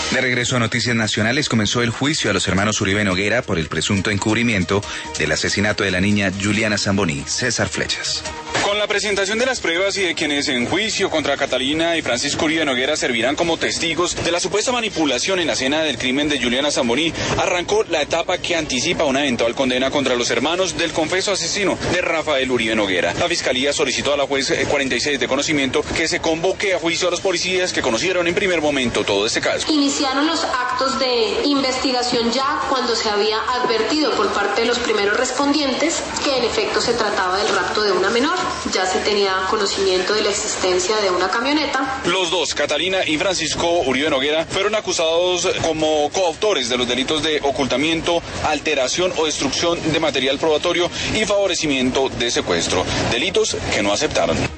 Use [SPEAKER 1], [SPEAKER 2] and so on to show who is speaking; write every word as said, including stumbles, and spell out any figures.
[SPEAKER 1] De regreso a Noticias Nacionales, comenzó el juicio a los hermanos Uribe Noguera por el presunto encubrimiento del asesinato de la niña Juliana Zamboni. César Flechas.
[SPEAKER 2] Con la presentación de las pruebas y de quienes en juicio contra Catalina y Francisco Uribe Noguera servirán como testigos de la supuesta manipulación en la escena del crimen de Juliana Zamboni, arrancó la etapa que anticipa una eventual condena contra los hermanos del confeso asesino de Rafael Uribe Noguera. La Fiscalía solicitó a la juez cuarenta y seis de conocimiento que se convoque a juicio a los policías que conocieron en primer momento todo este caso.
[SPEAKER 3] Iniciaron los actos de investigación ya cuando se había advertido por parte de los primeros respondientes que en efecto se trataba del rapto de una menor. Ya se tenía conocimiento de la existencia de una camioneta.
[SPEAKER 2] Los dos, Catalina y Francisco Uribe Noguera, fueron acusados como coautores de los delitos de ocultamiento, alteración o destrucción de material probatorio y favorecimiento de secuestro, delitos que no aceptaron.